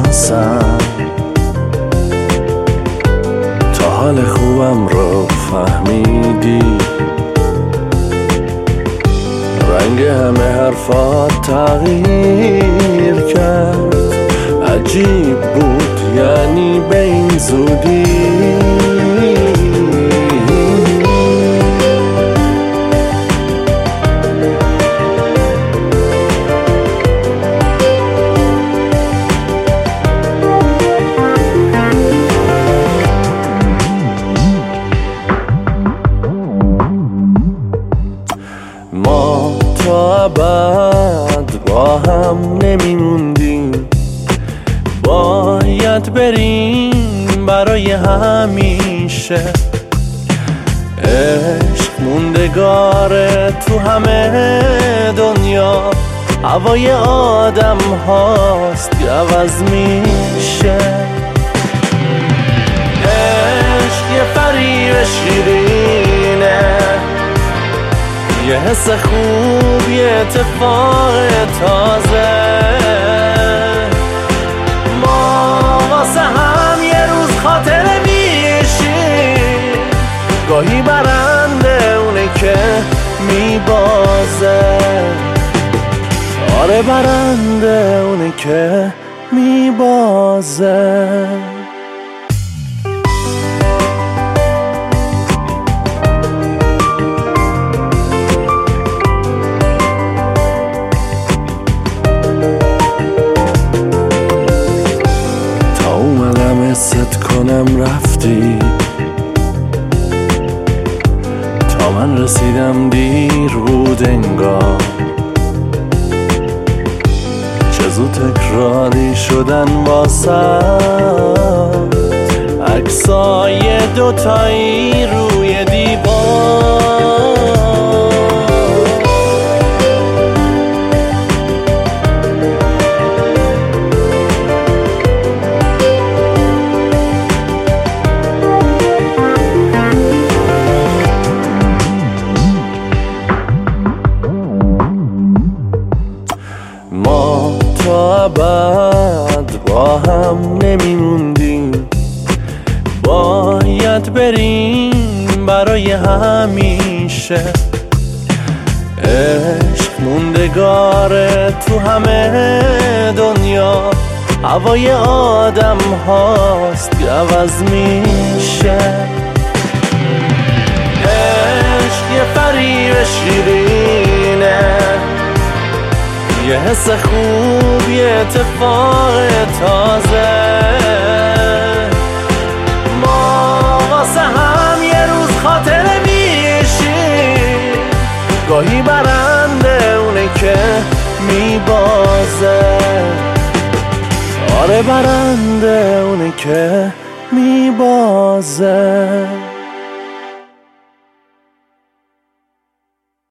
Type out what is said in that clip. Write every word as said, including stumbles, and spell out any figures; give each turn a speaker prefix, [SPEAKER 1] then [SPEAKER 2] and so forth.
[SPEAKER 1] میشناسم، تا حال خوبم رو فهمیدی، رنگ همه حرفات تغییر کرد. عجیب بود یعنی به این زودی. ما تا ابد با هم نمیموندیم، باید بریم برای همیشه. عشق موندگاره تو همه دنیا، هوای آدم هاست که عوض میشه. عشق یه فریب شیرینه، یه حس خوب، یه اتفاق تازه. ما واسه هم یه روز خاطره میشیم، گاهی برنده اونه که میبازه. آره برنده اونه که میبازه. ست کنم رفتی، تا من رسیدم دیر بود انگار. چه زود تکراری شدن واسم عکسای دوتایی روی دیوار. ما تا ابد با هم نمیموندیم، باید بریم برای همیشه. عشق موندگاره تو همه دنیا، هوای آدم هاست که عوض میشه. عشق یه فریب شیرینه، یه حس خوب، یه اتفاق تازه. ما واسه هم یه روز خاطره میشیم، گاهی برنده اونه که میبازه. آره برنده اونه که میبازه.